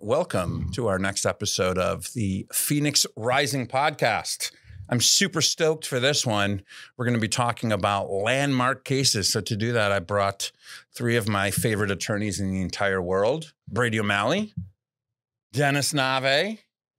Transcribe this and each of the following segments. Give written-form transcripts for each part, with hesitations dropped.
welcome to our next episode of the Phoenix Rising podcast. I'm super stoked for this one. We're going to be talking about landmark cases. So to do that, I brought three of my favorite attorneys in the entire world, Brady O'Malley, Dennis Nave,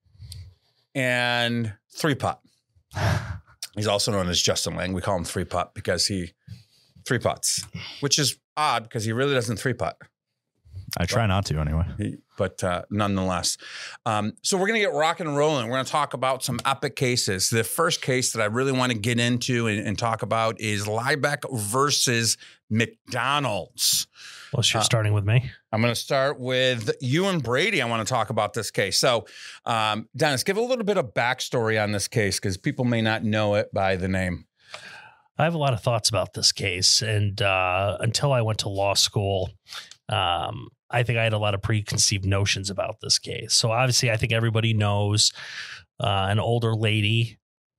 and Three Putt. He's also known as Justin Lang. We call him Three Putt because he three putts, which is odd because he really doesn't three putt. I try not to anyway. But nonetheless. So we're going to get rock and rolling. We're going to talk about some epic cases. The first case that I really want to get into and talk about is Liebeck versus McDonald's. Well, you're starting with me. I'm going to start with you and Brady. I want to talk about this case. So, Dennis, give a little bit of backstory on this case because people may not know it by the name. I have a lot of thoughts about this case. And until I went to law school, I think I had a lot of preconceived notions about this case. So obviously, I think everybody knows an older lady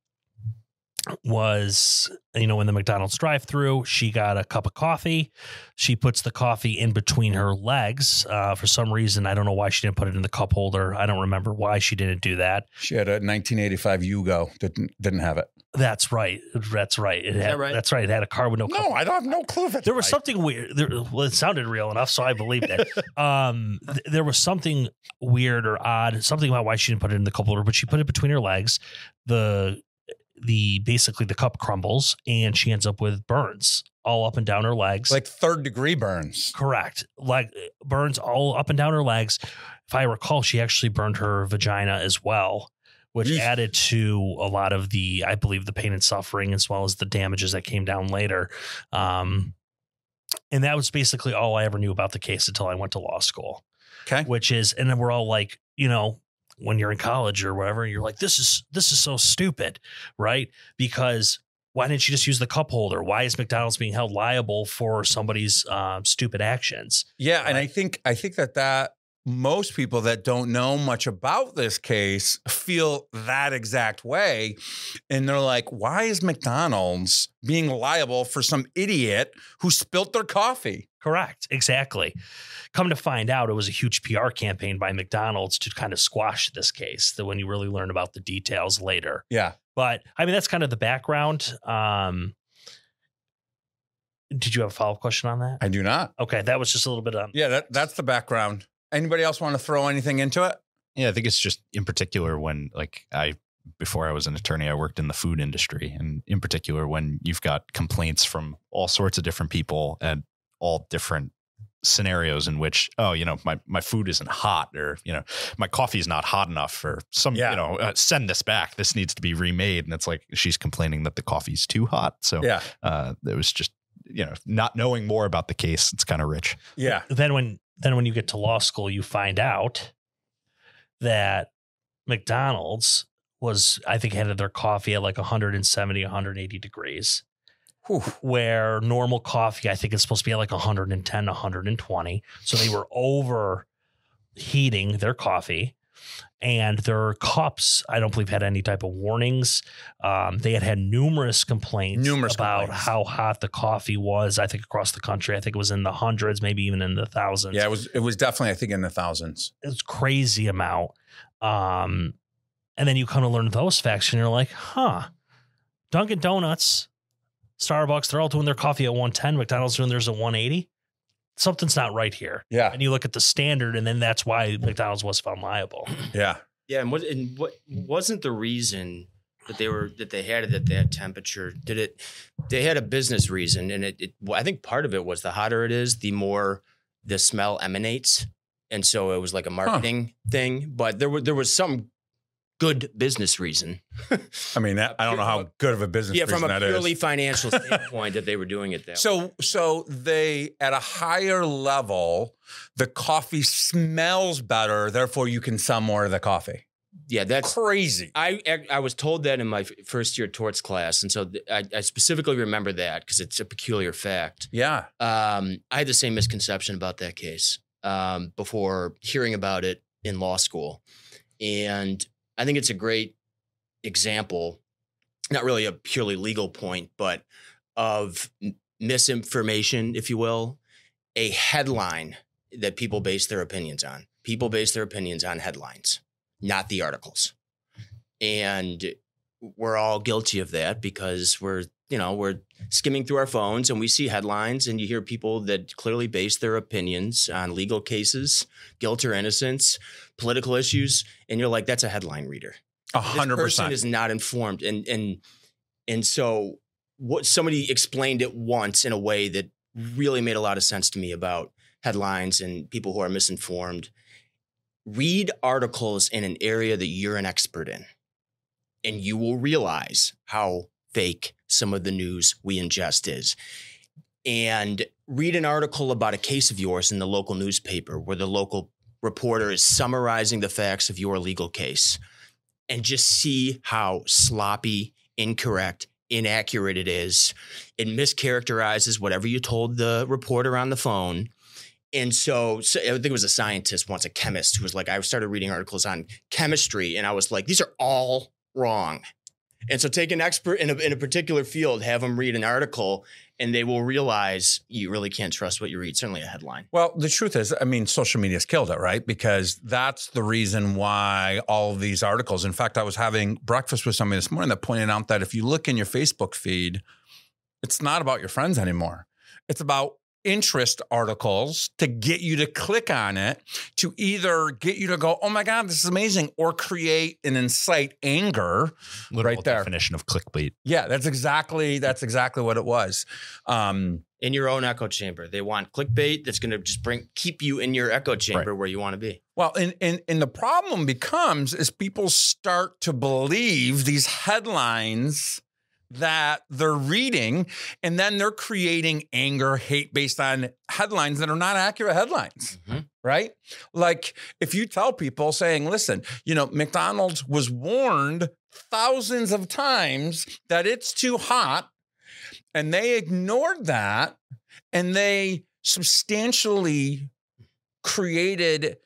was, in the McDonald's drive-thru, she got a cup of coffee. She puts the coffee in between her legs. For some reason, I don't know why she didn't put it in the cup holder. I don't remember why she didn't do that. She had a 1985 Yugo, didn't have it. That's right. That's right. That's right. It had a car with no cup. No, I don't have no clue if it's There was something weird. It sounded real enough, so I believed it. There was something weird or odd, something about why she didn't put it in the cup holder, but she put it between her legs. Basically the cup crumbles and she ends up with burns all up and down her legs. Like third-degree burns. Correct. Like burns all up and down her legs. If I recall, she actually burned her vagina as well, which added to a lot of I believe, the pain and suffering as well as the damages that came down later. And that was basically all I ever knew about the case until I went to law school. Okay. And then we're all like, when you're in college or whatever, you're like, this is so stupid, right? Because why didn't you just use the cup holder? Why is McDonald's being held liable for somebody's stupid actions? Yeah, and I think that most people that don't know much about this case feel that exact way. And they're like, why is McDonald's being liable for some idiot who spilt their coffee? Correct. Exactly. Come to find out, it was a huge PR campaign by McDonald's to kind of squash this case, that when you really learn about the details later. Yeah. But I mean, that's kind of the background. Did you have a follow-up question on that? I do not. Okay. That was just a little bit on. Yeah, that's the background. Anybody else want to throw anything into it? Yeah, I think it's just in particular when before I was an attorney, I worked in the food industry. And in particular, when you've got complaints from all sorts of different people and all different scenarios in which, my food isn't hot, or, my coffee is not hot enough, or send this back. This needs to be remade. And it's like, she's complaining that the coffee's too hot. So it was just, not knowing more about the case. It's kind of rich. Yeah. Then when you get to law school, you find out that McDonald's was, I think, had their coffee at like 170, 180 degrees. Whew. Where normal coffee, I think, is supposed to be at like 110, 120. So they were overheating their coffee, and their cups, I don't believe, had any type of warnings. They had numerous complaints about how hot the coffee was. I think across the country, I think it was in the hundreds, maybe even in the thousands. Yeah, it was definitely, I think, in the thousands. It was crazy amount. And then you come to learn those facts, and you're like, Dunkin' Donuts, Starbucks, they're all doing their coffee at 110. McDonald's doing theirs at 180. Something's not right here. Yeah. And you look at the standard, and then that's why McDonald's was found liable. Yeah. Yeah. And what wasn't the reason that they had it at that temperature? They had a business reason. And I think part of it was the hotter it is, the more the smell emanates. And so it was like a marketing thing, but there was some good business reason. I mean, I don't know how good of a business reason that is. Yeah, from a purely financial standpoint that they were doing it that way. So they, at a higher level, the coffee smells better, therefore you can sell more of the coffee. Yeah, that's crazy. I was told that in my first year torts class, and so I specifically remember that because it's a peculiar fact. Yeah. I had the same misconception about that case before hearing about it in law school. And I think it's a great example, not really a purely legal point, but of misinformation, if you will. A headline that people base their opinions on. People base their opinions on headlines, not the articles. And we're all guilty of that because we're skimming through our phones and we see headlines and you hear people that clearly base their opinions on legal cases, guilt or innocence, political issues. And you're like, that's a headline reader. 100%. This person is not informed. And so what somebody explained it once in a way that really made a lot of sense to me about headlines and people who are misinformed. Read articles in an area that you're an expert in, and you will realize how fake some of the news we ingest is. And read an article about a case of yours in the local newspaper where the local reporter is summarizing the facts of your legal case, and just see how sloppy, incorrect, inaccurate it is. It mischaracterizes whatever you told the reporter on the phone. And so I think it was a scientist once, a chemist, who was like, I started reading articles on chemistry and I was like, these are all wrong. And so take an expert in a particular field, have them read an article, and they will realize you really can't trust what you read, certainly a headline. Well, the truth is, I mean, social media's killed it, right? Because that's the reason why all of these articles, in fact, I was having breakfast with somebody this morning that pointed out that if you look in your Facebook feed, it's not about your friends anymore. It's about interest articles to get you to click on it, to either get you to go, oh my God, this is amazing, or create and incite anger. Literal right there. Definition of clickbait. Yeah, that's exactly what it was. In your own echo chamber. They want clickbait that's going to just keep you in your echo chamber where you want to be. Well, and the problem becomes is people start to believe these headlines that they're reading, and then they're creating anger, hate based on headlines that are not accurate headlines, right? Like if you tell people saying, listen, McDonald's was warned thousands of times that it's too hot, and they ignored that, and they substantially created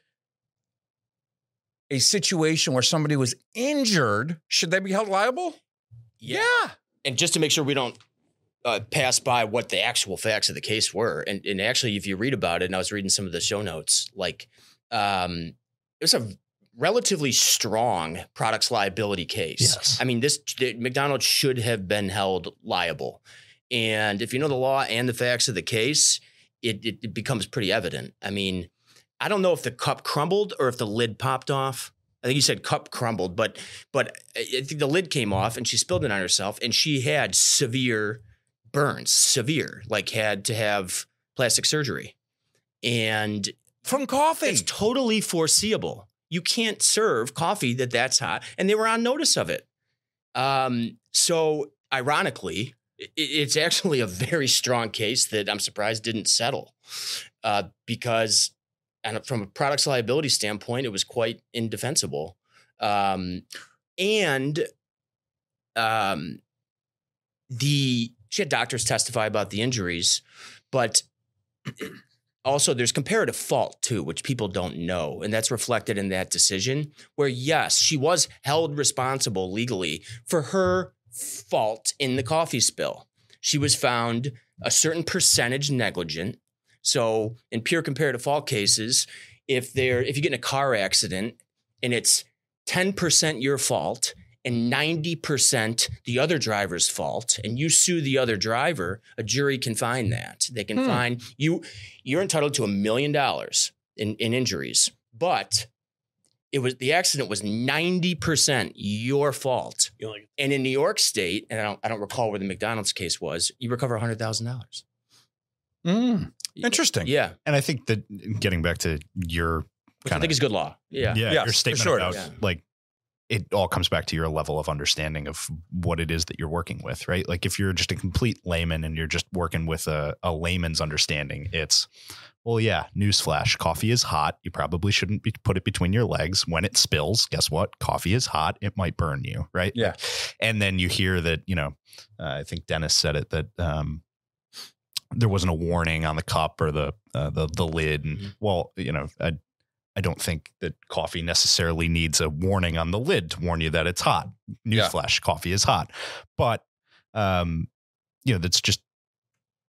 a situation where somebody was injured, should they be held liable? Yeah. And just to make sure we don't pass by what the actual facts of the case were. And actually, if you read about it, and I was reading some of the show notes, like it was a relatively strong products liability case. Yes. I mean, McDonald's should have been held liable. And if you know the law and the facts of the case, it becomes pretty evident. I mean, I don't know if the cup crumbled or if the lid popped off. I think you said cup crumbled, but I think the lid came off and she spilled it on herself, and she had severe burns, like had to have plastic surgery. And from coffee. It's totally foreseeable. You can't serve coffee that's hot, and they were on notice of it. So ironically, it's actually a very strong case that I'm surprised didn't settle because and from a products liability standpoint, it was quite indefensible. She had doctors testify about the injuries, but also there's comparative fault too, which people don't know. And that's reflected in that decision where, yes, she was held responsible legally for her fault in the coffee spill. She was found a certain percentage negligent. So in pure comparative fault cases, if you get in a car accident and it's 10% your fault and 90% the other driver's fault, and you sue the other driver, a jury can find that. They can find you're entitled to $1 million in injuries, but the accident was 90% your fault. And in New York State, and I don't recall where the McDonald's case was, you recover $100,000. Interesting. Yeah. And I think that getting back to your Which I think is good law. Yeah. Your statement sure. about like it all comes back to your level of understanding of what it is that you're working with, right? Like if you're just a complete layman and you're just working with a layman's understanding, it's, well, yeah, newsflash, coffee is hot. You probably shouldn't put it between your legs. When it spills, guess what? Coffee is hot. It might burn you, right? Yeah. And then you hear that, I think Dennis said it, that there wasn't a warning on the cup or the lid. And well, I don't think that coffee necessarily needs a warning on the lid to warn you that it's hot. Newsflash, coffee is hot. But, that's just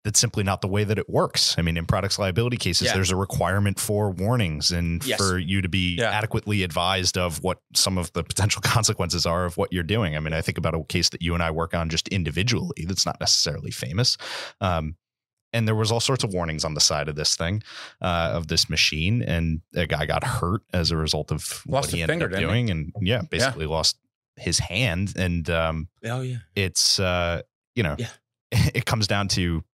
that's simply not the way that it works. I mean, in products liability cases, there's a requirement for warnings and for you to be adequately advised of what some of the potential consequences are of what you're doing. I mean, I think about a case that you and I work on just individually that's not necessarily famous. And there was all sorts of warnings on the side of this thing, of this machine. And a guy got hurt as a result of what he ended up doing. And basically lost his hand. And it's, it comes down to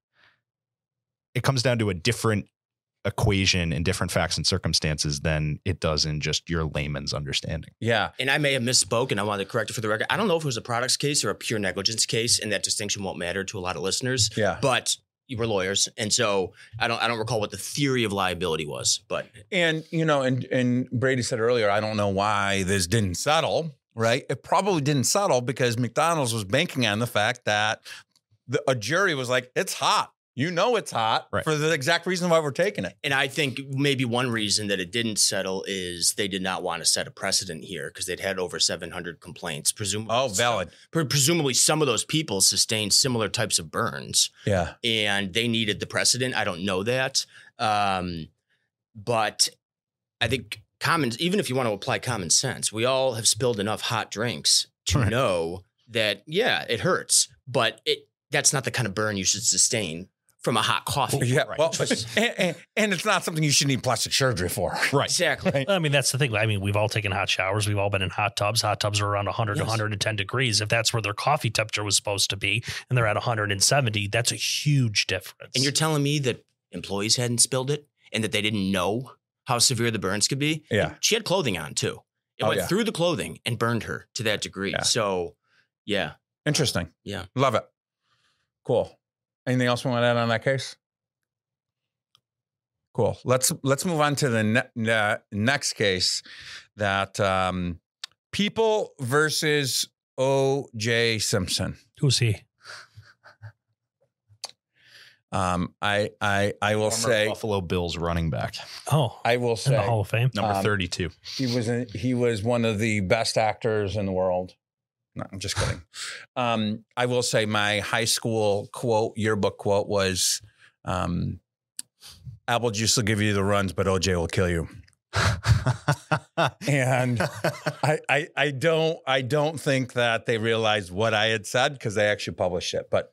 a different equation and different facts and circumstances than it does in just your layman's understanding. Yeah. And I may have misspoke, and I wanted to correct it for the record. I don't know if it was a products case or a pure negligence case, and that distinction won't matter to a lot of listeners. Yeah. But you were lawyers, and so I don't recall what the theory of liability was. But and Brady said earlier, I don't know why this didn't settle. Right? It probably didn't settle because McDonald's was banking on the fact that a jury was like, it's hot. It's hot for the exact reason why we're taking it. And I think maybe one reason that it didn't settle is they did not want to set a precedent here because they'd had over 700 complaints. Presumably, valid. Presumably, some of those people sustained similar types of burns. Yeah. And they needed the precedent. I don't know that. But I think even if you want to apply common sense, we all have spilled enough hot drinks to know that, it hurts, but that's not the kind of burn you should sustain from a hot coffee. Yeah, well, and it's not something you should need plastic surgery for. Right. Exactly. Right. I mean, that's the thing. I mean, we've all taken hot showers. We've all been in hot tubs. Hot tubs are around 100 to 110 degrees. If that's where their coffee temperature was supposed to be and they're at 170, that's a huge difference. And you're telling me that employees hadn't spilled it and that they didn't know how severe the burns could be? Yeah. And she had clothing on too. It went through the clothing and burned her to that degree. Yeah. So, Interesting. Yeah. Love it. Cool. Anything else we want to add on that case? Cool. Let's move on to the next case, that People versus O.J. Simpson. Who's he? I will say Buffalo Bills running back. Oh, I will say in the Hall of Fame, number 32. He was one of the best actors in the world. No, I'm just kidding. I will say my high school yearbook quote was, apple juice will give you the runs, but OJ will kill you. And I don't think that they realized what I had said because they actually published it. But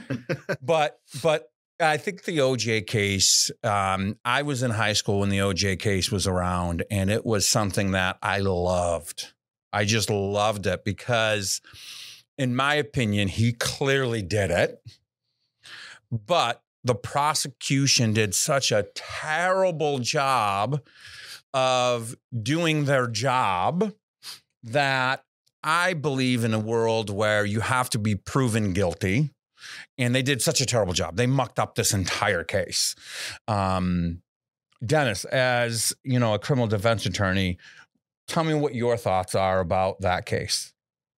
I think the OJ case, I was in high school when the OJ case was around, and it was something that I loved. I just loved it because, in my opinion, he clearly did it. But the prosecution did such a terrible job of doing their job that I believe in a world where you have to be proven guilty. And they did such a terrible job. They mucked up this entire case. Dennis, as a criminal defense attorney, tell me what your thoughts are about that case.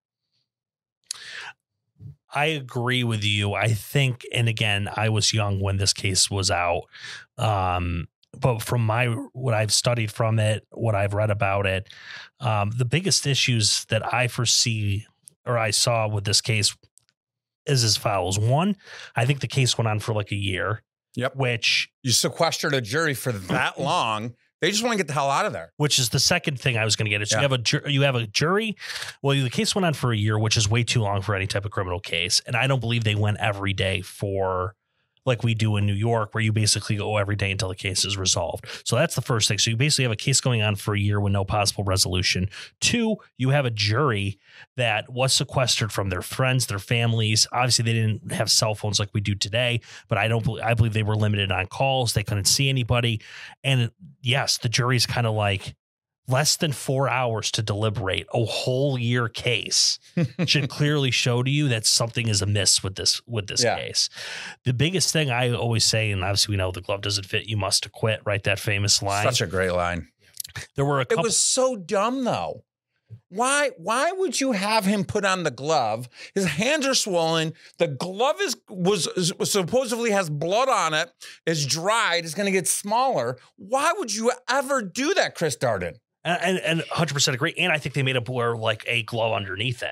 I agree with you. I think, and again, I was young when this case was out. But from what I've studied from it, what I've read about it, the biggest issues that I foresee or I saw with this case is as follows. One, I think the case went on for like a year. Yep. Which you sequestered a jury for that long. They just want to get the hell out of there. Which is the second thing I was going to get at. So you have a jury. Well, the case went on for a year, which is way too long for any type of criminal case. And I don't believe they went every day for like we do in New York, where you basically go every day until the case is resolved. So that's the first thing. So you basically have a case going on for a year with no possible resolution. Two, you have a jury that was sequestered from their friends, their families. Obviously, they didn't have cell phones like we do today, but I believe they were limited on calls. They couldn't see anybody. And yes, the jury's kind of like, less than 4 hours to deliberate a whole year case should clearly show to you that something is amiss with this case. The biggest thing I always say, and obviously we know the glove doesn't fit, you must acquit, right? That famous line. Such a great line. There were It was so dumb though. Why would you have him put on the glove? His hands are swollen. The glove was supposedly has blood on it. It's dried. It's going to get smaller. Why would you ever do that, Chris Darden? And 100% agree. And I think they made him wear like a glove underneath it.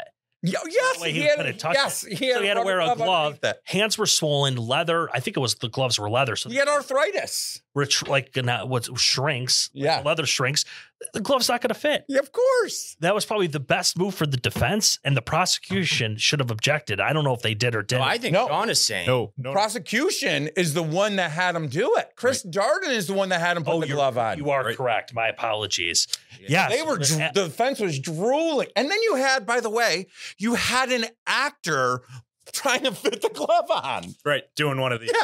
Yes, way he he had, couldn't touch yes, it. he had, So he had to wear a rubber glove. underneath it. Hands were swollen, leather. I think it was the gloves were leather. So He had arthritis. what shrinks. Yeah. Leather shrinks. The glove's not going to fit. Yeah, of course. That was probably the best move for the defense, and the prosecution should have objected. I don't know if they did or No, didn't. I think No. Sean is saying No. Prosecution is the one that had him do it. Chris Darden is the one that had him put the glove on. You are Right. correct. My apologies. Yes. They were the defense was drooling, and then you had, by the way, you had an actor trying to fit the glove on. Right. Doing one of these.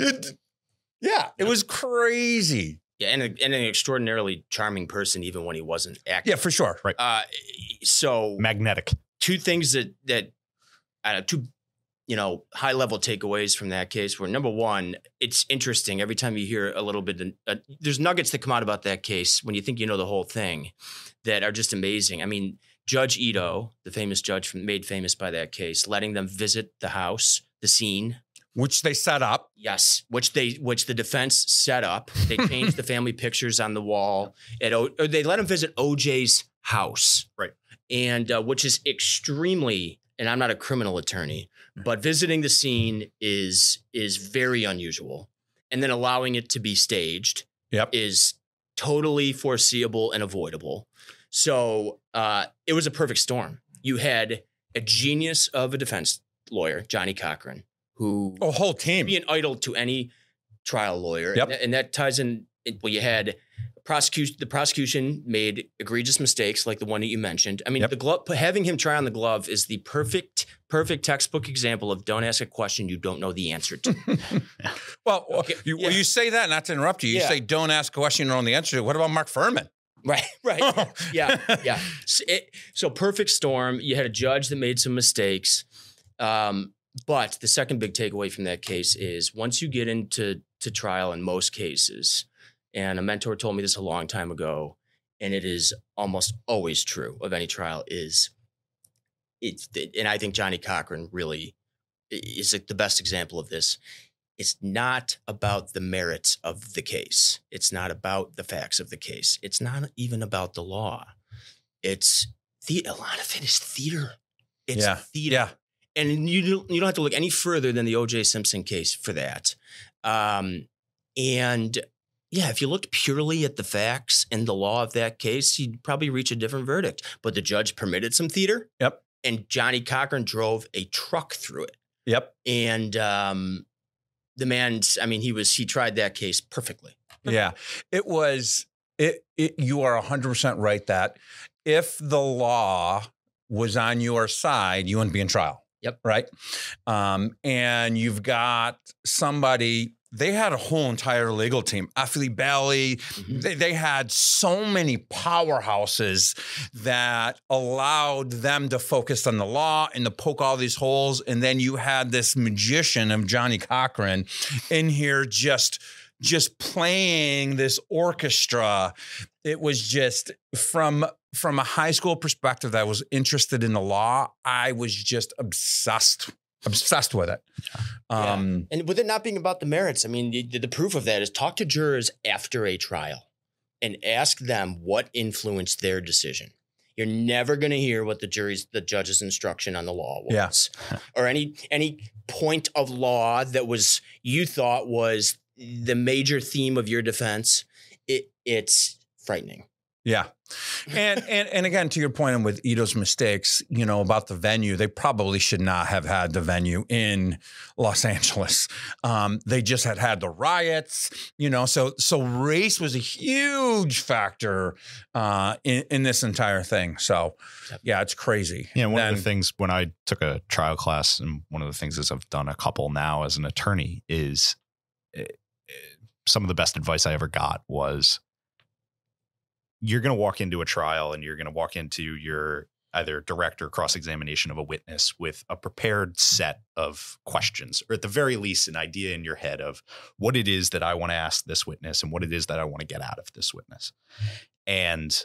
It was crazy. yeah, and an extraordinarily charming person, even when he wasn't acting. Yeah, for sure. Right. So Magnetic. two things that two high level takeaways from that case were, number one, it's interesting every time you hear a little bit. There's nuggets that come out about that case when you think you know the whole thing that are just amazing. I mean, Judge Ito, the famous judge made famous by that case, letting them visit the house, the scene. Which they set up. Yes, which the defense set up. They changed the family pictures on the wall. Or they let him visit OJ's house, Right. And which is extremely. And I'm not a criminal attorney, but visiting the scene is very unusual. And then allowing it to be staged is totally foreseeable and avoidable. So it was a perfect storm. You had a genius of a defense lawyer, Johnny Cochran, who A whole team. be an idol to any trial lawyer. Yep. And that ties in. Well, you had the prosecution made egregious mistakes like the one that you mentioned. I mean, the glove, having him try on the glove is the perfect textbook example of don't ask a question you don't know the answer to. Well, Okay, you say that, not to interrupt you. You say don't ask a question you don't know the answer to. What about Mark Furman? Right. Yeah. So perfect storm. You had a judge that made some mistakes. But the second big takeaway from that case is once you get into trial in most cases, and a mentor told me this a long time ago, and it is almost always true of any trial, and I think Johnny Cochran really is like the best example of this. It's not about the merits of the case. It's not about the facts of the case. It's not even about the law. It's a lot of it is theater. It's theater. Yeah. And you don't have to look any further than the O.J. Simpson case for that. And yeah, if you looked purely at the facts and the law of that case, you'd probably reach a different verdict. But the judge permitted some theater. Yep. And Johnny Cochran drove a truck through it. Yep. And the man, I mean, he tried that case perfectly. Yeah. It was, you are 100% right that if the law was on your side, you wouldn't be in trial. Yep. Right. And you've got somebody, they had a whole entire legal team, Affley Bailey. Mm-hmm. They had so many powerhouses that allowed them to focus on the law and to poke all these holes. And then you had this magician of Johnny Cochran in here just playing this orchestra. It was just from a high school perspective that was interested in the law, I was just obsessed with it. And with it not being about the merits, I mean, the proof of that is talk to jurors after a trial and ask them what influenced their decision. You're never going to hear what the judge's instruction on the law was, or any point of law that you thought was the major theme of your defense. It's frightening. Yeah. And again, to your point, and with Ito's mistakes, about the venue, they probably should not have had the venue in Los Angeles. They just had the riots, so race was a huge factor in this entire thing. So yeah, it's crazy. Yeah. One of the things when I took a trial class, and one of the things is I've done a couple now as an attorney, is some of the best advice I ever got was, you're going to walk into a trial and you're going to walk into your either direct or cross-examination of a witness with a prepared set of questions, or at the very least, an idea in your head of what it is that I want to ask this witness and what it is that I want to get out of this witness. And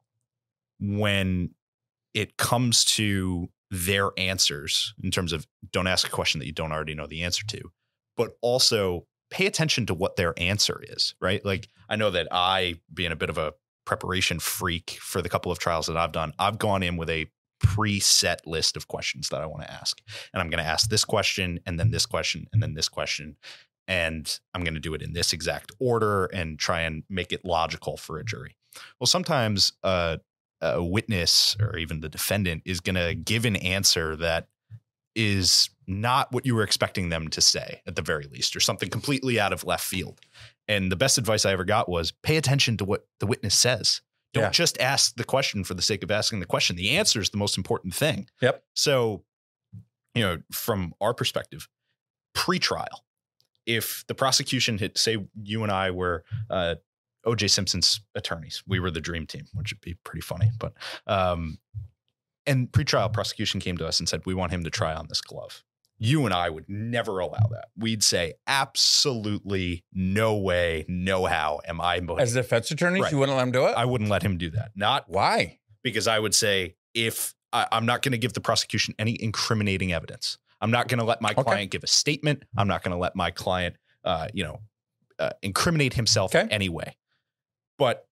when it comes to their answers, in terms of don't ask a question that you don't already know the answer to, but also pay attention to what their answer is, right? Like, I know that I, being a bit of a preparation freak for the couple of trials that I've done, I've gone in with a preset list of questions that I want to ask. And I'm going to ask this question and then this question and then this question. And I'm going to do it in this exact order and try and make it logical for a jury. Well, sometimes a witness or even the defendant is going to give an answer that is not what you were expecting them to say at the very least, or something completely out of left field. And the best advice I ever got was pay attention to what the witness says. Don't just ask the question for the sake of asking the question. The answer is the most important thing. Yep. So, from our perspective, pre-trial, if the prosecution had, say you and I were O.J. Simpson's attorneys, we were the dream team, which would be pretty funny. But and pre-trial prosecution came to us and said, we want him to try on this glove. You and I would never allow that. We'd say, absolutely no way, no how am I. As a defense attorney, you wouldn't let him do it? I wouldn't let him do that. Not why? Because I would say, if I'm not going to give the prosecution any incriminating evidence, I'm not going to let my client give a statement. I'm not going to let my client, incriminate himself in any way. But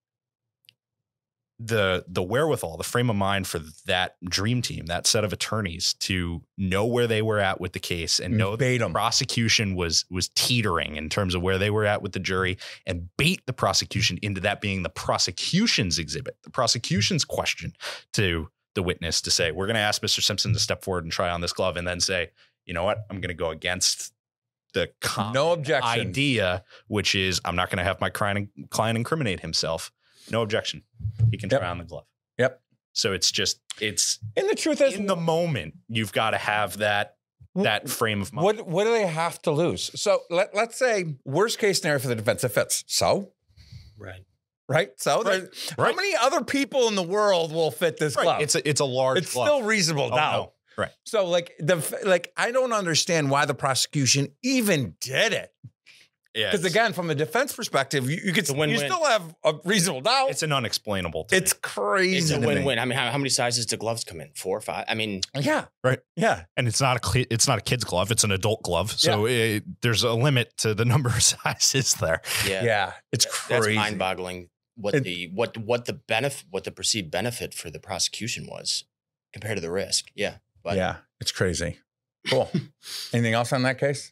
the wherewithal, the frame of mind for that dream team, that set of attorneys to know where they were at with the case and know that the prosecution was teetering in terms of where they were at with the jury, and bait the prosecution into that being the prosecution's exhibit, the prosecution's question to the witness to say, we're going to ask Mr. Simpson to step forward and try on this glove, and then say, you know what, I'm going to go against the no objection idea, which is I'm not going to have my client incriminate himself. No objection. He can try on the glove. Yep. So it's and the truth is, in the moment, you've got to have that frame of mind. What do they have to lose? So let's say worst case scenario for the defense, it fits. So, right. So how many other people in the world will fit this glove? It's a large It's glove. still reasonable doubt. No. Right. So I don't understand why the prosecution even did it. Yeah. Because again, from a defense perspective, you still have a reasonable doubt. It's an unexplainable. It's crazy. It's a win-win. I mean, how many sizes do gloves come in? 4 or 5? I mean, yeah, right. Yeah, and it's not a kid's glove; it's an adult glove. So there's a limit to the number of sizes there. Yeah, it's crazy. That's mind-boggling. What the perceived benefit for the prosecution was compared to the risk. Yeah, but it's crazy. Cool. Anything else on that case?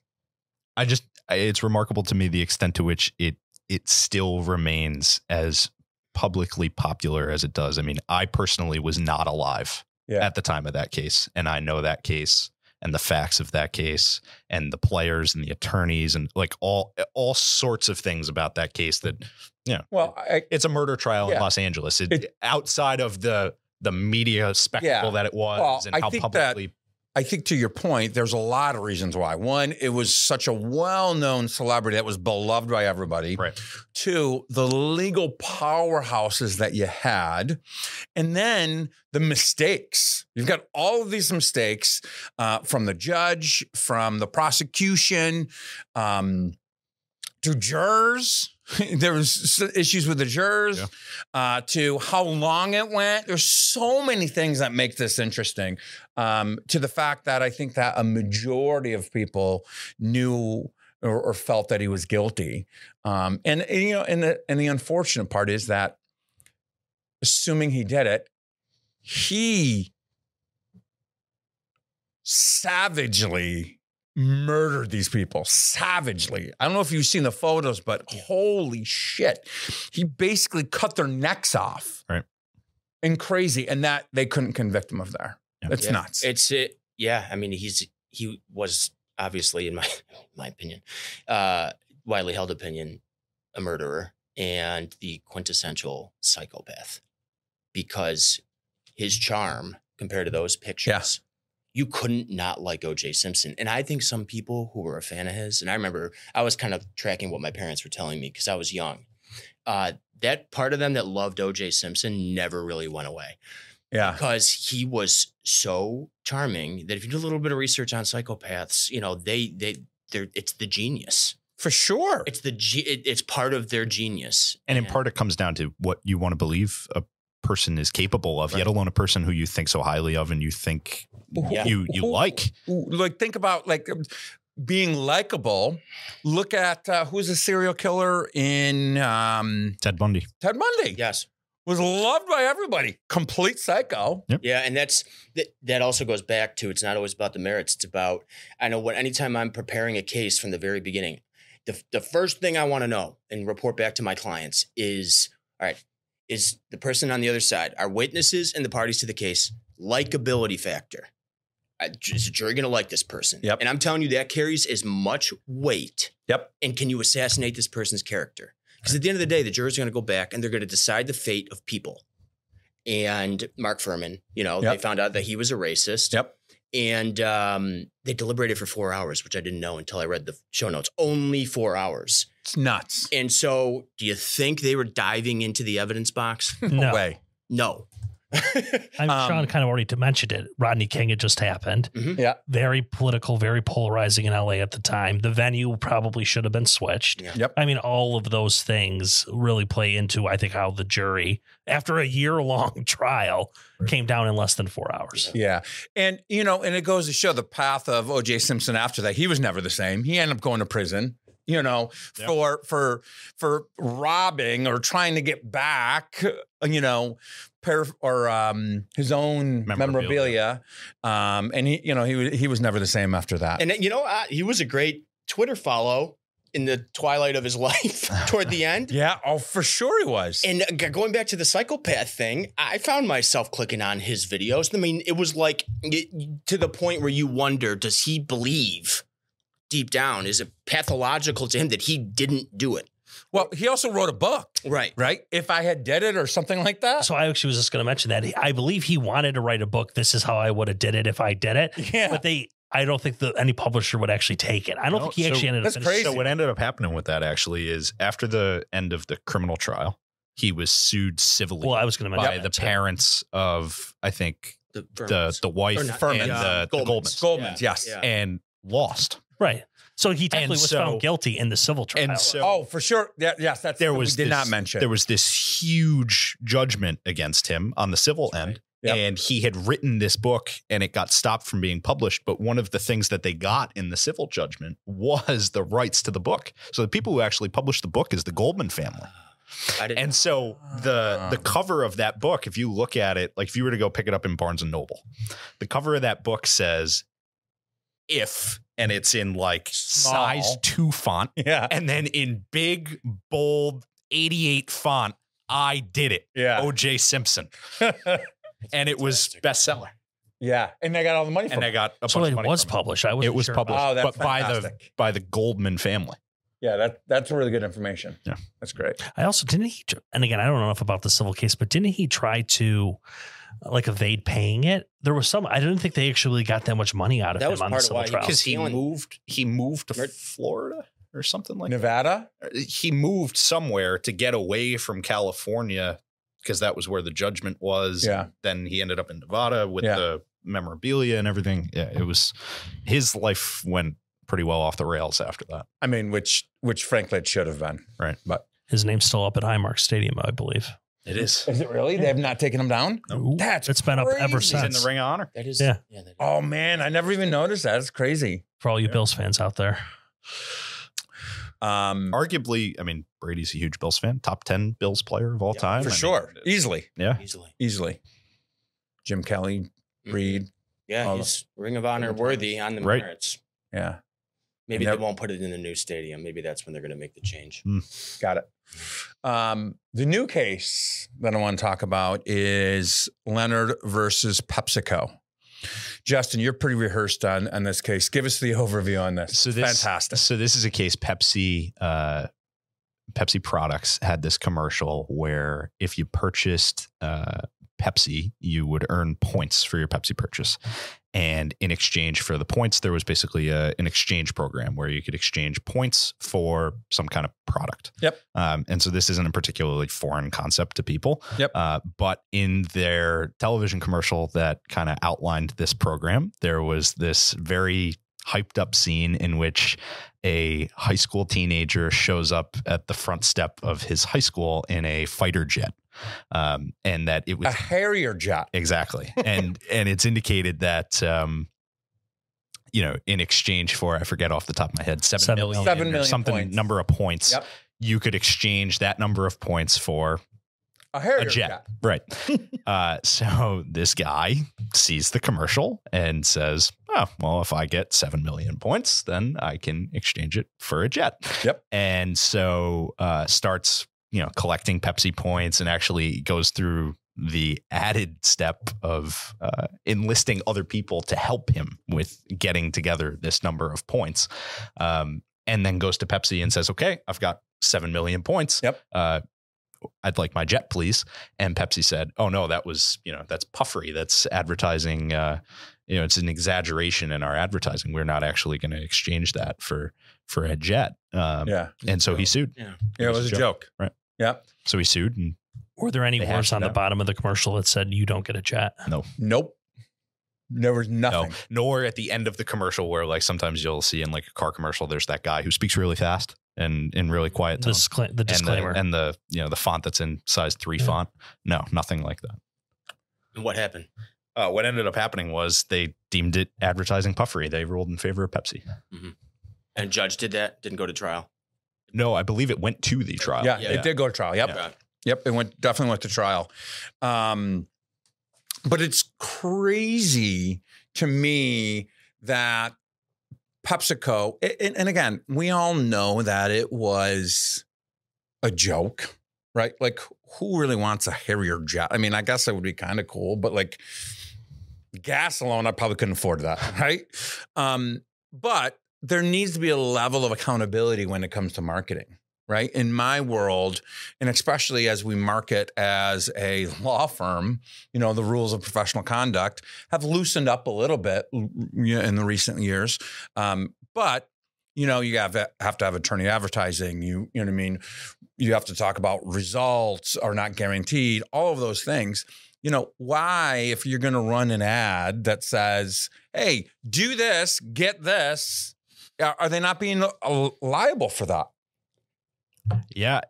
It's remarkable to me the extent to which it still remains as publicly popular as it does. I mean, I personally was not alive at the time of that case, and I know that case and the facts of that case and the players and the attorneys and like all sorts of things about that case that, it's a murder trial in Los Angeles. Outside of the media spectacle that it was and how publicly. I think to your point, there's a lot of reasons why. One, it was such a well-known celebrity that was beloved by everybody. Right. Two, the legal powerhouses that you had. And then the mistakes. You've got all of these mistakes from the judge, from the prosecution, to jurors. There was issues with the jurors, to how long it went. There's so many things that make this interesting, to the fact that I think that a majority of people knew or felt that he was guilty. And the unfortunate part is that, assuming he did it, he savagely murdered these people savagely. I don't know if you've seen the photos, but holy shit. He basically cut their necks off. Right. And crazy. And that they couldn't convict him of there. It's nuts. I mean, he was obviously, in my opinion, widely held opinion, a murderer and the quintessential psychopath, because his charm compared to those pictures, you couldn't not like O.J. Simpson. And I think some people who were a fan of his, and I remember I was kind of tracking what my parents were telling me because I was young. That part of them that loved O.J. Simpson never really went away. Yeah. Because he was so charming that if you do a little bit of research on psychopaths, it's the genius. For sure. It's part of their genius. And in part, it comes down to what you want to believe a person is capable of, yet alone a person who you think so highly of and you think you like. Like, think about being likable. Look at who's a serial killer in Ted Bundy. Ted Bundy. Yes. was loved by everybody. Complete psycho. Yeah, and that also goes back to, it's not always about the merits. It's about, I know what, anytime I'm preparing a case from the very beginning, the first thing I want to know and report back to my clients is, all right, is the person on the other side, our witnesses and the parties to the case, likability factor. Is the jury going to like this person? Yep. And I'm telling you, that carries as much weight. Yep. And can you assassinate this person's character? Because at the end of the day, the jurors are going to go back and they're going to decide the fate of people. And Mark Furman, they found out that he was a racist. Yep. And they deliberated for 4 hours, which I didn't know until I read the show notes. Only 4 hours. It's nuts. And so do you think they were diving into the evidence box? No way. No. Sean kind of already mentioned it. Rodney King had just happened. Mhm. Yeah. Very political, very polarizing in LA at the time. The venue probably should have been switched. Yeah. Yep. I mean, all of those things really play into, I think, how the jury, after a year-long trial, came down in less than 4 hours. Yeah. And, and it goes to show the path of O.J. Simpson after that. He was never the same. He ended up going to prison, for robbing or trying to get back, his own memorabilia. And he was never the same after that. And he was a great Twitter follow in the twilight of his life toward the end. Yeah. Oh, for sure he was. And going back to the psychopath thing, I found myself clicking on his videos. I mean, it was like to the point where you wonder, does he believe deep down? Is it pathological to him that he didn't do it? Well, he also wrote a book. Right. If I had did it or something like that. So I actually was just going to mention that. I believe he wanted to write a book. This is how I would have did it if I did it. Yeah. But I don't think any publisher would actually take it. I don't think he actually ended up. That's crazy. So what ended up happening with that actually is after the end of the criminal trial, he was sued civilly Well, I was going to mention by the that too. parents of, I think, The the wife Or not, Furman. and the Goldmans. Goldmans. Yes. Yeah. And lost. Right. So he technically was so- found guilty in the civil trial. And so Oh, for sure. Yeah, yes, that's there what was we did this, not mention. There was this huge judgment against him on the civil end. Yep. And he had written this book and it got stopped from being published. But one of the things that they got in the civil judgment was the rights to the book. So the people who actually published the book is the Goldman family. I didn't. And so the cover of that book, if you look at it, like if you were to go pick it up in Barnes and Noble, the cover of that book says "if," and it's in like Small. size 2 font. Yeah. And then in big, bold 88 font, "I did it." Yeah. O.J. Simpson. And it was bestseller. Yeah. And they got all the money from And I it. got a so bunch it of money was from published. I it. was It was sure. published, Oh, that's but fantastic. by the Goldman family. Yeah, that's really good information. Yeah. That's great. I also didn't he, and again, I don't know enough about the civil case, but didn't he try to evade paying it? There was I didn't think they actually got that much money out of That him was on the part of civil why he- trial. Because Stealing- he moved to Right. Florida or something like Nevada? that. He moved somewhere to get away from California because that was where the judgment was. Yeah. Then he ended up in Nevada with Yeah. the memorabilia and everything. Yeah, it was his life went pretty well off the rails after that. I mean, which frankly it should have been. Right. But His name's still up at Highmark Stadium, I believe. It is. is it really? They have not taken him down? Ooh, That's it's been up ever crazy. He's in since. the Ring of Honor. That is. Yeah. That is. Oh man, I never even noticed that. It's crazy. For all you Bills fans out there. Arguably, I mean, Brady's a huge Bills fan. Top 10 Bills player of all time. For I mean, sure. Easily. Yeah. Easily. Jim Kelly, Reed. Yeah, Oh, he's Ring of Honor worthy on the Right. merits. Yeah. Maybe And they that- won't put it in the new stadium. Maybe that's when they're going to make the change. Got it. The new case that I want to talk about is Leonard versus PepsiCo. Justin, you're pretty rehearsed on this case. Give us the overview on this. So this, Fantastic. So this is a case Pepsi products had this commercial where if you purchased Pepsi, you would earn points for your Pepsi purchase. And in exchange for the points, there was basically an exchange program where you could exchange points for some kind of product. Yep. And so this isn't a particularly foreign concept to people. Yep. But in their television commercial that kind of outlined this program, there was this very hyped up scene in which a high school teenager shows up at the front step of his high school in a fighter jet. And that it was A Harrier jet. exactly. And it's indicated that, in exchange for, I forget off the top of my head, 7 million, 7 or million something points. number of points, Yep. you could exchange that number of points for A Harrier a jet. Right. So this guy sees the commercial and says, oh, well, if I get 7 million points, then I can exchange it for a jet. Yep. And so starts, collecting Pepsi points and actually goes through the added step of enlisting other people to help him with getting together this number of points. And then goes to Pepsi and says, okay, I've got 7 million points. Yep. I'd like my jet, please. And Pepsi said, oh no, that was, that's puffery. That's advertising. It's an exaggeration in our advertising. We're not actually going to exchange that for a jet. And so he sued. Yeah. It was a joke. Right. Yep. So he sued. And Were there any They words hashed it on the out. bottom of the commercial that said you don't get a jet? Nope. There was nothing. no, nor at the end of the commercial where like sometimes you'll see in like a car commercial, there's that guy who speaks really fast and in really quiet tone. The disclaimer. And the the font that's in size 3 font. No, nothing like that. And what happened? What ended up happening was they deemed it advertising puffery. They ruled in favor of Pepsi. And judge did that? Didn't go to trial? No, I believe it went to the trial. Yeah, it did go to trial. Yep. Yeah. Yep. It definitely went to trial. But it's crazy to me that PepsiCo, and again, we all know that it was a joke, right? Like, who really wants a Harrier jet? I mean, I guess that would be kind of cool, but like gas alone, I probably couldn't afford that, right? But there needs to be a level of accountability when it comes to marketing, right? In my world, and especially as we market as a law firm, the rules of professional conduct have loosened up a little bit in the recent years. But you have to have attorney advertising. You know what I mean? You have to talk about results are not guaranteed, all of those things. Why, if you're going to run an ad that says, hey, do this, get this, are they not being liable for that? Yeah,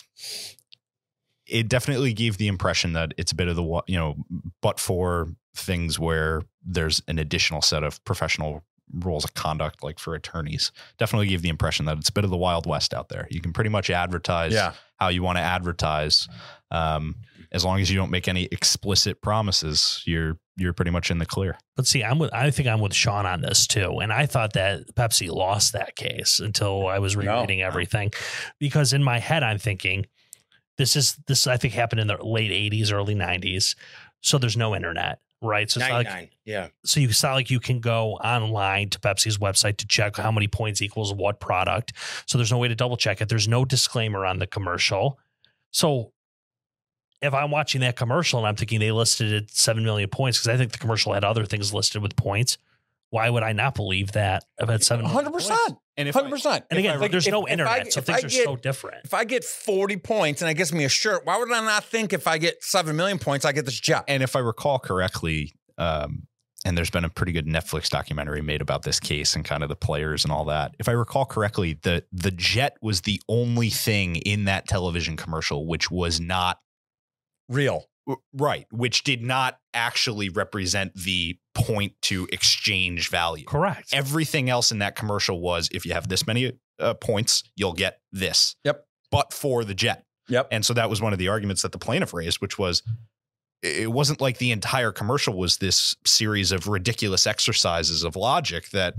it definitely gave the impression that it's a bit of the, but for things where there's an additional set of professional rules of conduct, like for attorneys, definitely gave the impression that it's a bit of the Wild West out there. You can pretty much advertise how you want to advertise. As long as you don't make any explicit promises, you're pretty much in the clear. But see, I think I'm with Sean on this too. And I thought that Pepsi lost that case until I was rereading everything, because in my head, I'm thinking this I think happened in the late 80s, early 90s. So there's no internet, right? So it's not like, so it's not like you can go online to Pepsi's website to check how many points equals what product. So there's no way to double check it. There's no disclaimer on the commercial. So if I'm watching that commercial and I'm thinking they listed it 7 million points, because I think the commercial had other things listed with points, why would I not believe that about 7 million 100%. points? And 100%. And again, there's no internet, so things are so different. If I get 40 points and it gets me a shirt, why would I not think if I get 7 million points, I get this jet? And if I recall correctly, and there's been a pretty good Netflix documentary made about this case and kind of the players and all that. If I recall correctly, the jet was the only thing in that television commercial which was not real. Right. Which did not actually represent the point to exchange value. Correct. Everything else in that commercial was, if you have this many points, you'll get this. Yep. But for the jet. Yep. And so that was one of the arguments that the plaintiff raised, which was, it wasn't like the entire commercial was this series of ridiculous exercises of logic that,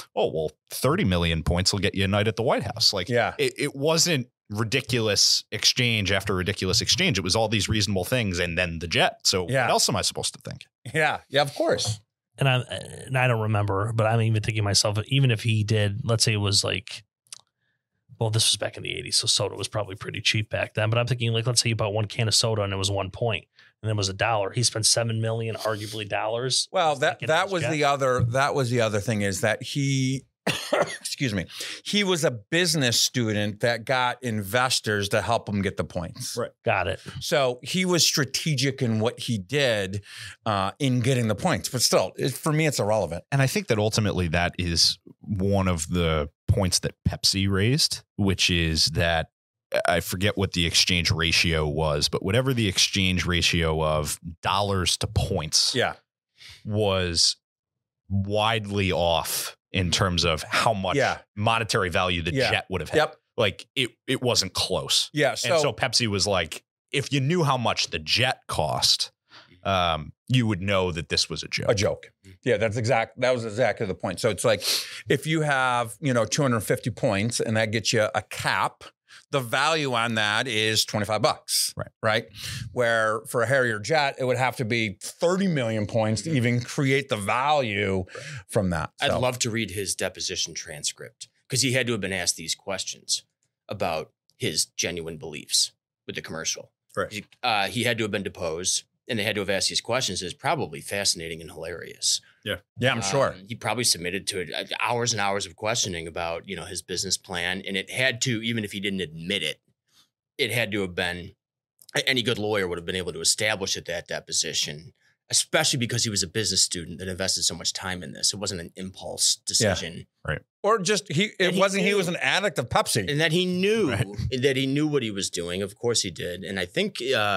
30 million points will get you a night at the White House. Like, it wasn't ridiculous exchange after ridiculous exchange. It was all these reasonable things and then the jet. So what else am I supposed to think? Yeah, of course. And I don't remember, but I'm even thinking to myself, even if he did, let's say it was like, well, this was back in the 80s, so soda was probably pretty cheap back then. But I'm thinking, like, let's say you bought one can of soda and it was 1 point, and it was $1. He spent $7 million, arguably dollars. Well, that was the other thing is that he, excuse me, he was a business student that got investors to help him get the points. Right. Got it. So he was strategic in what he did in getting the points, but still, for me, it's irrelevant. And I think that ultimately that is one of the points that Pepsi raised, which is that I forget what the exchange ratio was, but whatever the exchange ratio of dollars to points was widely off in terms of how much monetary value the jet would have had. Like it wasn't close. Yeah. So Pepsi was like, if you knew how much the jet cost, you would know that this was a joke. A joke. Yeah, that was exactly the point. So it's like if you have, 250 points and that gets you a cap, the value on that is $25. Right. Where for a Harrier jet, it would have to be 30 million points to even create the value from that. I'd love to read his deposition transcript because he had to have been asked these questions about his genuine beliefs with the commercial. Right. He had to have been deposed and they had to have asked these questions. It's probably fascinating and hilarious. Yeah, I'm sure. He probably submitted to it hours and hours of questioning about, his business plan. And it had to, even if he didn't admit it, it had to have been, any good lawyer would have been able to establish at that deposition, especially because he was a business student that invested so much time in this. It wasn't an impulse decision. Right. Or just he was an addict of Pepsi. And that he knew what he was doing. Of course he did. And I think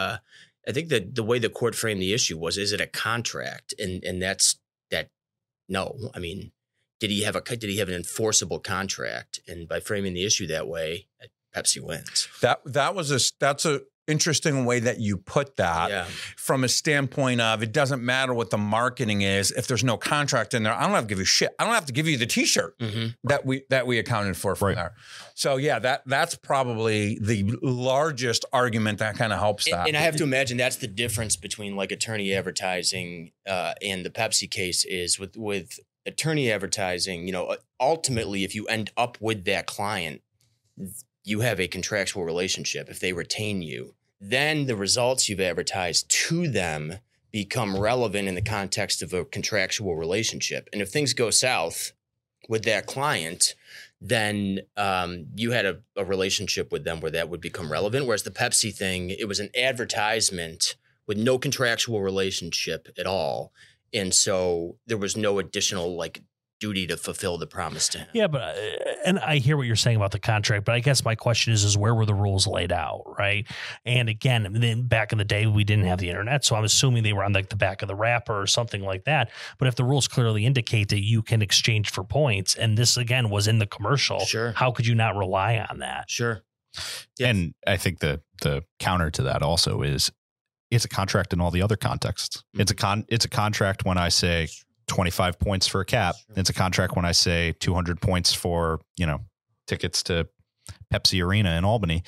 that the way the court framed the issue was, is it a contract? And that's that. No, I mean, did he have an enforceable contract? And by framing the issue that way, Pepsi wins. That's a interesting way that you put that from a standpoint of it doesn't matter what the marketing is. If there's no contract in there, I don't have to give you shit. I don't have to give you the t-shirt that we accounted for from there. So that's probably the largest argument that kind of helps that. And I have to imagine that's the difference between like attorney advertising and the Pepsi case is with attorney advertising, ultimately if you end up with that client, you have a contractual relationship. If they retain you, then the results you've advertised to them become relevant in the context of a contractual relationship. And if things go south with that client, then you had a relationship with them where that would become relevant. Whereas the Pepsi thing, it was an advertisement with no contractual relationship at all. And so there was no additional duty to fulfill the promise to him. Yeah, but and I hear what you're saying about the contract, but I guess my question is where were the rules laid out, right? And again, then back in the day, we didn't have the internet, so I'm assuming they were on the back of the wrapper or something like that. But if the rules clearly indicate that you can exchange for points, and this again was in the commercial, sure, how could you not rely on that? Sure. Yes. And I think the counter to that also is it's a contract in all the other contexts. Mm-hmm. It's a contract when I say 25 points for a cap. It's a contract when I say 200 points for, tickets to Pepsi Arena in Albany.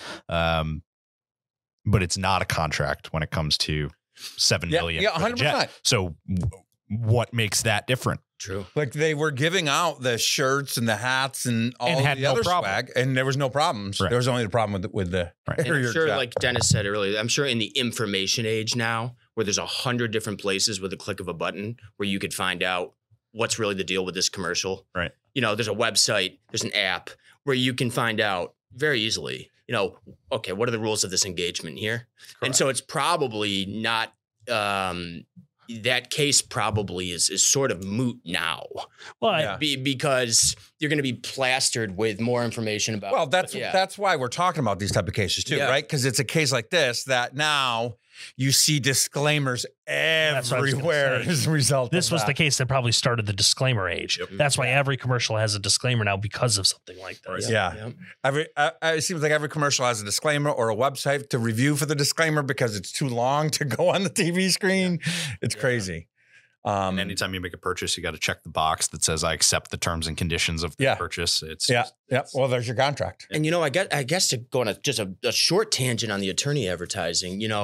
But it's not a contract when it comes to 7 million. Yeah, 100%. So what makes that different? True. Like they were giving out the shirts and the hats and all the other swag, and there was no problems. Right. There was only the problem with the. Right. And I'm sure, like Dennis said earlier, I'm sure in the information age now, where there's 100 different places with a click of a button where you could find out what's really the deal with this commercial. Right. There's a website, there's an app where you can find out very easily. Okay, what are the rules of this engagement here? Correct. And so it's probably not. That case probably is sort of moot now. Well, because you're going to be plastered with more information about. Well, that's why we're talking about these type of cases too, right? Because it's a case like this that now you see disclaimers everywhere as a result. This was the case that probably started the disclaimer age. Yep. That's why every commercial has a disclaimer now because of something like this. Yeah. It seems like every commercial has a disclaimer or a website to review for the disclaimer because it's too long to go on the TV screen. It's crazy. And anytime you make a purchase, you got to check the box that says I accept the terms and conditions of the purchase. Well, there's your contract. And I guess to go on just a short tangent on the attorney advertising, you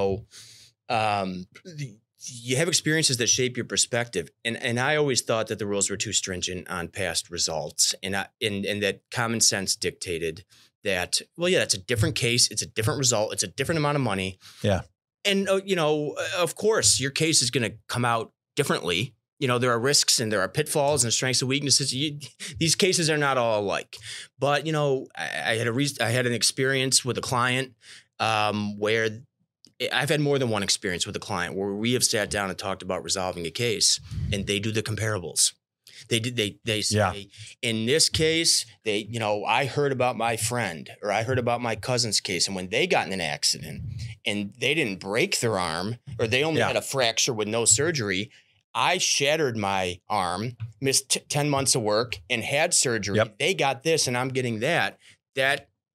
have experiences that shape your perspective. And I always thought that the rules were too stringent on past results, and that common sense dictated that, that's a different case. It's a different result. It's a different amount of money. Yeah. And, of course, your case is going to come out differently. There are risks and there are pitfalls and strengths and weaknesses. These cases are not all alike. But, I had an experience with a client where I've had more than one experience with a client where we have sat down and talked about resolving a case, and they do the comparables. They say, in this case, I heard about my friend or I heard about my cousin's case. And when they got in an accident and they didn't break their arm or they only had a fracture with no surgery, I shattered my arm, missed 10 months of work and had surgery. Yep. They got this and I'm getting that. That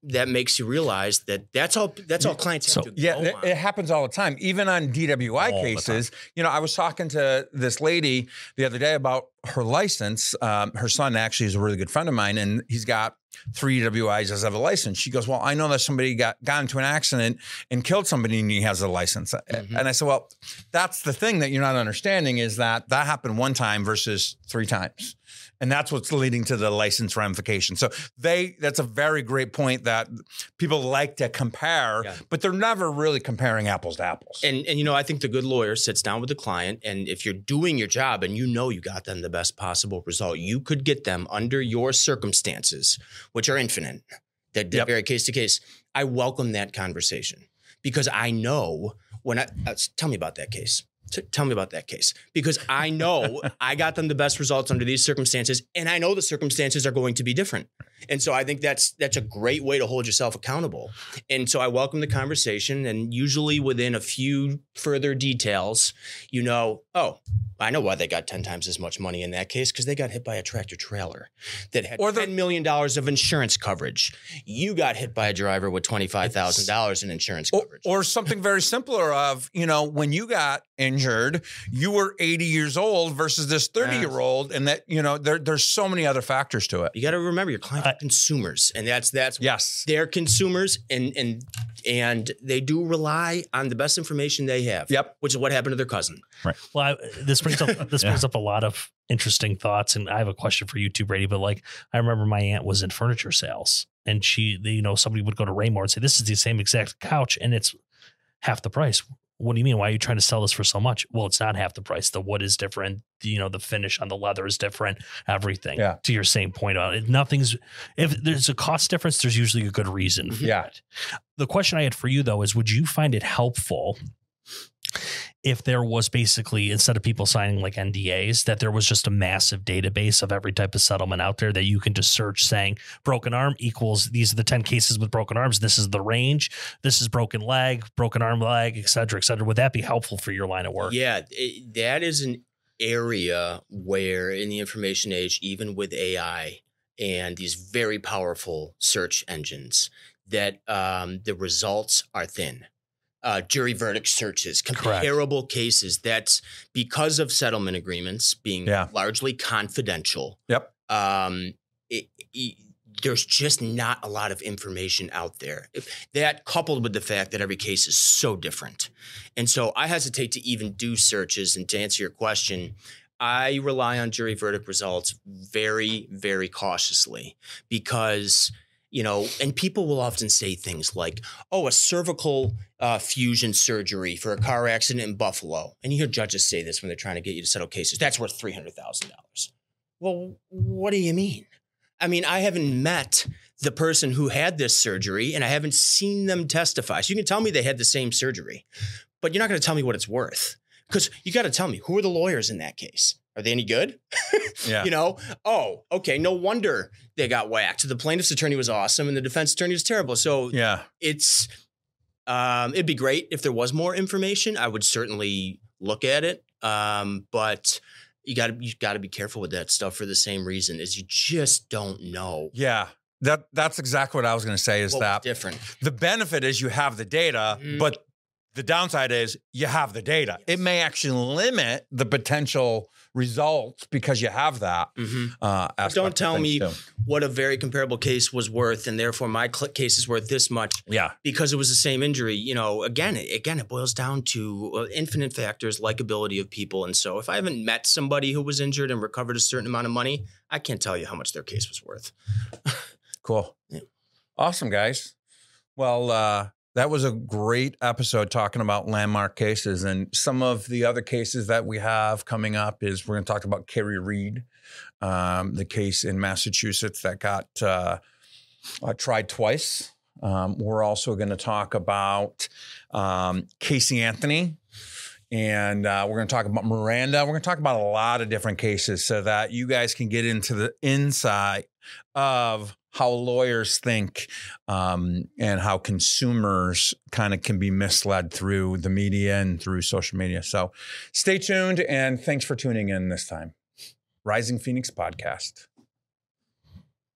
that makes you realize that that's all clients have to go on. It happens all the time. Even on DWI All the cases, I was talking to this lady the other day about her license. Her son actually is a really good friend of mine, and he's got 3 DWIs as of a license. She goes, well, I know that somebody got into an accident and killed somebody and he has a license. Mm-hmm. And I said, well, that's the thing that you're not understanding is that happened one time versus 3 times. And that's what's leading to the license ramification. So that's a very great point that people like to compare, but they're never really comparing apples to apples. And I think the good lawyer sits down with the client, and if you're doing your job and you got them the best possible result, you could get them under your circumstances, which are infinite, that vary case to case. I welcome that conversation because I know tell me about that case. Tell me about that case, because I know I got them the best results under these circumstances, and I know the circumstances are going to be different. And so I think that's a great way to hold yourself accountable. And so I welcome the conversation, and usually within a few further details, oh, I know why they got 10 times as much money in that case, because they got hit by a tractor trailer that had $10 million of insurance coverage. You got hit by a driver with $25,000 in insurance coverage. Or something very simpler of, when you got injured, you were 80 years old versus this 30-year-old. And that, there's so many other factors to it. You got to remember your clients are consumers, and that's yes, they're consumers, and they do rely on the best information they have. Yep. Which is what happened to their cousin. Right. Well, this brings up a lot of interesting thoughts, and I have a question for you too, Brady. But I remember my aunt was in furniture sales, and she, somebody would go to Raymore and say, "This is the same exact couch, and it's half the price." What do you mean? Why are you trying to sell this for so much? Well, it's not half the price. The wood is different. The finish on the leather is different. Everything. Yeah. To your same point about it, if there's a cost difference, there's usually a good reason for it. The question I had for you though is, would you find it helpful if there was basically, instead of people signing like NDAs, that there was just a massive database of every type of settlement out there that you can just search saying broken arm equals these are the 10 cases with broken arms. This is the range. This is broken leg, broken arm leg, et cetera, et cetera. Would that be helpful for your line of work? Yeah, that is an area where in the information age, even with AI and these very powerful search engines, that the results are thin. Jury verdict searches, comparable cases. That's because of settlement agreements being largely confidential. Yep. There's just not a lot of information out there. That coupled with the fact that every case is so different. And so I hesitate to even do searches. And to answer your question, I rely on jury verdict results very, very cautiously because and people will often say things like, oh, a cervical fusion surgery for a car accident in Buffalo. And you hear judges say this when they're trying to get you to settle cases. That's worth $300,000. Well, what do you mean? I mean, I haven't met the person who had this surgery and I haven't seen them testify. So you can tell me they had the same surgery, but you're not going to tell me what it's worth because you got to tell me, who are the lawyers in that case? Are they any good? Oh, okay. No wonder they got whacked. The plaintiff's attorney was awesome and the defense attorney was terrible. So it's, it'd be great if there was more information. I would certainly look at it. But you got to be careful with that stuff for the same reason is you just don't know. Yeah. That's exactly what I was going to say is that different. The benefit is you have the data, but the downside is you have the data. Yes. It may actually limit the potential results because you have that. Don't tell me what a very comparable case was worth, and therefore my case is worth this much. Yeah, because it was the same injury. Again, it boils down to infinite factors, likability of people, and so if I haven't met somebody who was injured and recovered a certain amount of money, I can't tell you how much their case was worth. Cool, awesome, guys. Well. That was a great episode talking about landmark cases, and some of the other cases that we have coming up is we're going to talk about Kerry Reed, the case in Massachusetts that got tried twice. We're also going to talk about Casey Anthony, and we're going to talk about Miranda. We're going to talk about a lot of different cases so that you guys can get into the insight of how lawyers think and how consumers kind of can be misled through the media and through social media. So stay tuned and thanks for tuning in this time. Rising Phoenix Podcast.